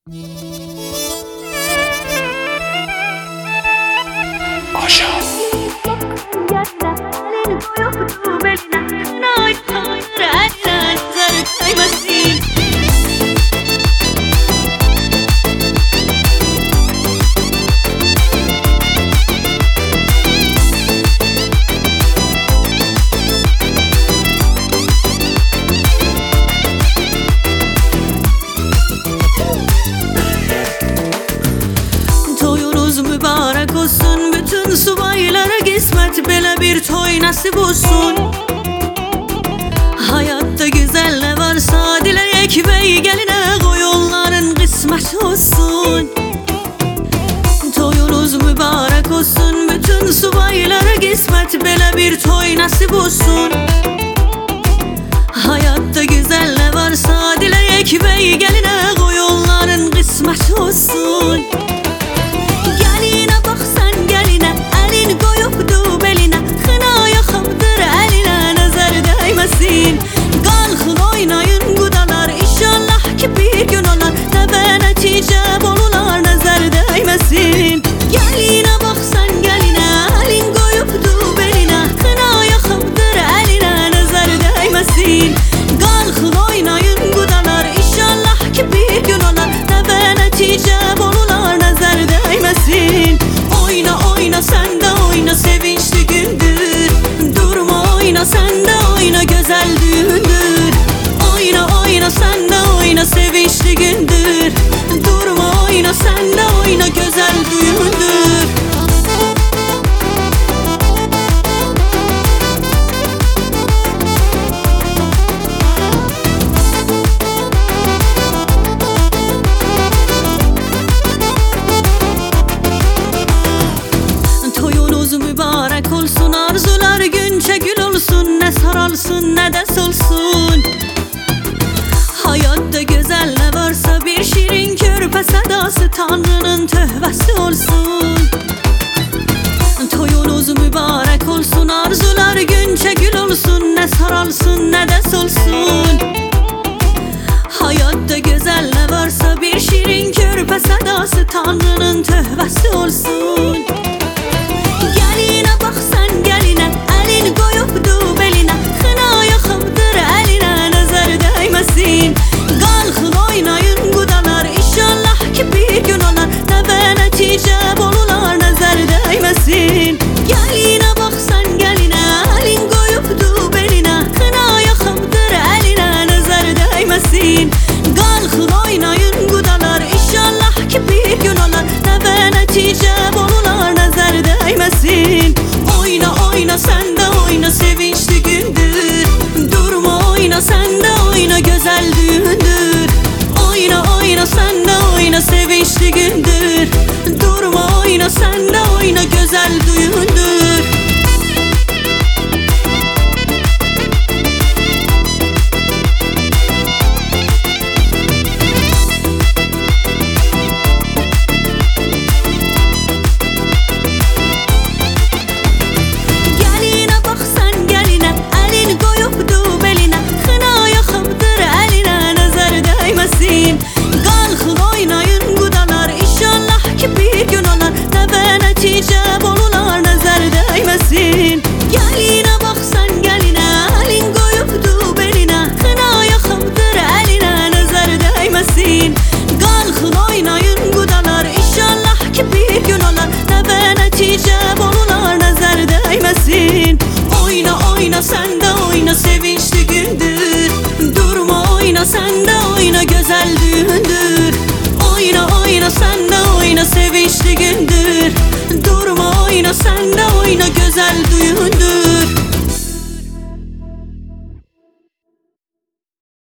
Toyunuz mübarek olsun, bütün subaylara kısmet belə bir toy nasip olsun. Hayatta güzel ne varsa dilek ve geline koy, onların kısmet olsun. Toyunuz mübarek olsun, bütün subaylara kısmet belə bir toy nasip olsun. Hayatta güzel ne varsa dilek ve geline koy, onların kısmet olsun. Geline bak sen geline, elin koyupdu beline, xına yaxıbdır eline nazar değmesin. Qalxın oynayın qudalar, inşallah ki bir gün olar, təbə nəticə bolular nazar değmesin. Geline bak sen geline, elin koyupdu beline, xına yaxıbdır eline nazar değmesin. Qalxın oynayın qudalar, inşallah ki bir gün olar, təbə nəticə bolular nazar değmesin. Oyna oyna sen de oyna, sevinçli gündür. Durma oyna sen de oyna, güzel düğündür. Oyna oyna sen de oyna, sevinçli gündür. Durma oyna sen de oyna, güzel düğündür. Mübarek olsun, arzular günçe gül olsun, ne saralsın ne de solsun. Hayatta güzel ne varsa bir şirin körpe sedası, Tanrı'nın tövbesi olsun. Toyunuz mübarek olsun, arzular günçe gül olsun, ne saralsın ne de solsun. Hayatta güzel ne varsa bir şirin körpe sedası, Tanrı'nın tövbesi olsun. Geline bak sen geline, elin koyupdu beline, xına yaxıbdır eline nazar değmesin. Qalxın oynayın qudalar, inşallah ki bir gün olar, təbə nəticə bolular nazar değmesin. Geline bak sen geline, elin koyupdu beline, xına yaxıbdır eline nazar değmesin. Qalxın oynayın qudalar, inşallah ki bir gün olar, təbə nəticə bolular nazar değmesin. Oyna oyna sen de oyna, sevinçli gündür. Durma oyna sen de oyna, güzel düğündür. Oyna oyna sen de oyna, sevinçli gündür. Durma oyna sen de oyna, güzel düğündür. Qalxın oynayın qudalar, inşallah ki bir gün olar, təbə nəticə bolular nazar değmesin. Geline bak sen geline, elin koyupdu beline, xına yaxıbdır eline nazar değmesin. Qalxın oynayın qudalar, inşallah ki bir gün olar, təbə nəticə bolular nazar değmesin. Oyna oyna sen de oyna, sevinçli gündür. Durma oyna sen de oyna, güzel düğündür. Oyna oyna sen de oyna, sevinçli gündür. Durma oyna sen de oyna,